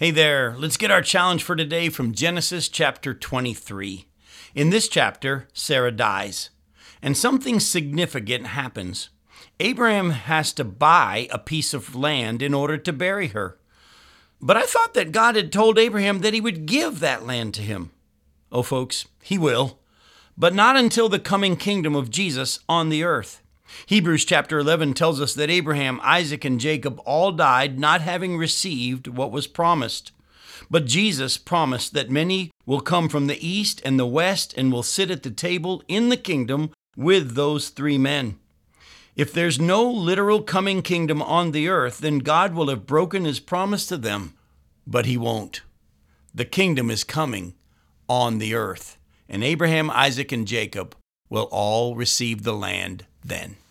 Hey there, let's get our challenge for today from Genesis chapter 23. In this chapter, Sarah dies, and something significant happens. Abraham has to buy a piece of land in order to bury her. But I thought that God had told Abraham that he would give that land to him. Oh, folks, he will, but not until the coming kingdom of Jesus on the earth. Hebrews chapter 11 tells us that Abraham, Isaac, and Jacob all died not having received what was promised. But Jesus promised that many will come from the east and the west and will sit at the table in the kingdom with those three men. If there's no literal coming kingdom on the earth, then God will have broken his promise to them. But he won't. The kingdom is coming on the earth, and Abraham, Isaac, and Jacob will all receive the land then.